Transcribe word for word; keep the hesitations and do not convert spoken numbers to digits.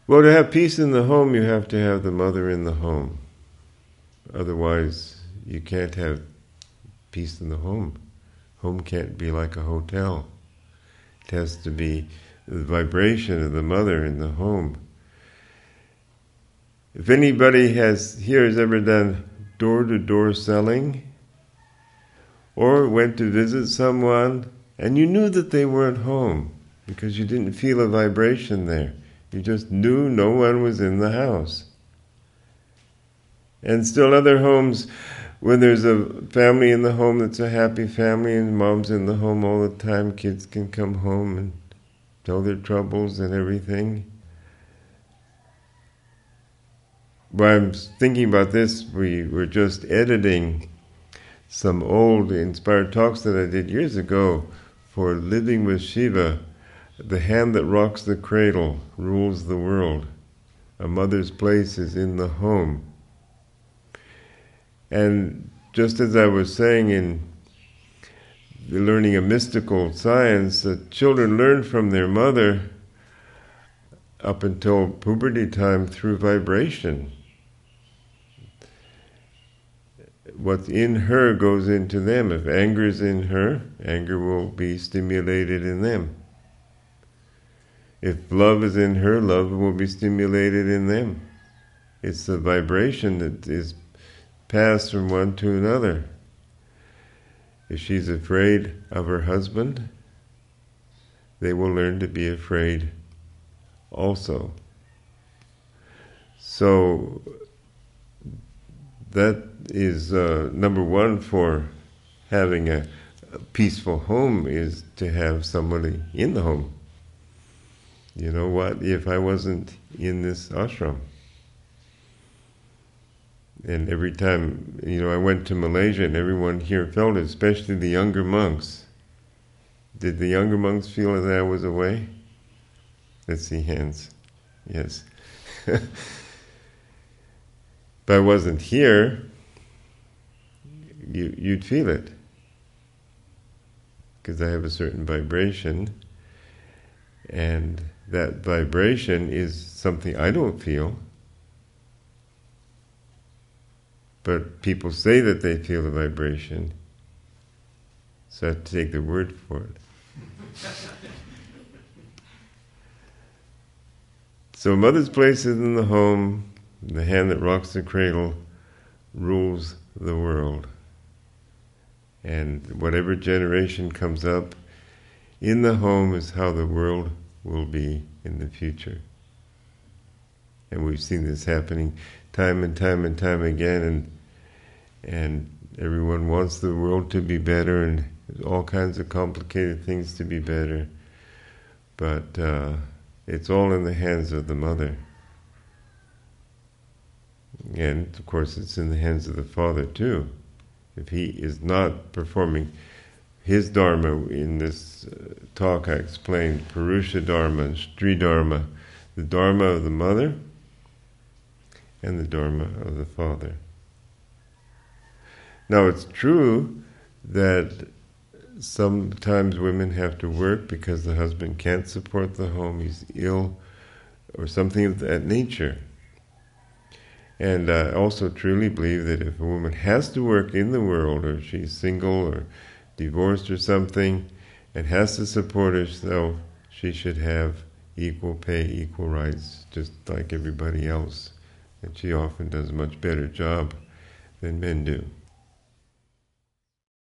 Well, to have peace in the home, you have to have the mother in the home. Otherwise, you can't have peace in the home. Home can't be like a hotel. It has to be the vibration of the mother in the home. If anybody has here has ever done door-to-door selling, or went to visit someone, and you knew that they weren't home because you didn't feel a vibration there. You just knew no one was in the house. And still other homes, when there's a family in the home that's a happy family and mom's in the home all the time, kids can come home and tell their troubles and everything. While I'm thinking about this, we were just editing some old inspired talks that I did years ago for Living with Shiva. The hand that rocks the cradle rules the world. A mother's place is in the home. And just as I was saying in the learning of mystical science, that children learn from their mother up until puberty time through vibration. What's in her goes into them. If anger is in her, anger will be stimulated in them. If love is in her, love will be stimulated in them. It's the vibration that is passed from one to another. If she's afraid of her husband, they will learn to be afraid also. So that is uh, number one for having a, a peaceful home, is to have somebody in the home. You know what, if I wasn't in this ashram, and every time, you know, I went to Malaysia and everyone here felt it, especially the younger monks. Did the younger monks feel that I was away? Let's see hands. Yes. If I wasn't here, you, you'd feel it. Because I have a certain vibration, and that vibration is something I don't feel. But people say that they feel the vibration, so I have to take their word for it. So mother's place is in the home. The hand that rocks the cradle rules the world. And whatever generation comes up in the home is how the world will be in the future. And we've seen this happening time and time and time again, and and everyone wants the world to be better, and all kinds of complicated things to be better. But uh, it's all in the hands of the mother. And of course it's in the hands of the father too. If he is not performing his dharma, in this uh, talk I explained Purusha Dharma, Stri Dharma, the dharma of the mother and the dharma of the father. Now it's true that sometimes women have to work because the husband can't support the home, he's ill, or something of that nature. And I also truly believe that if a woman has to work in the world, or she's single or divorced or something, and has to support herself, she should have equal pay, equal rights, just like everybody else. And she often does a much better job than men do.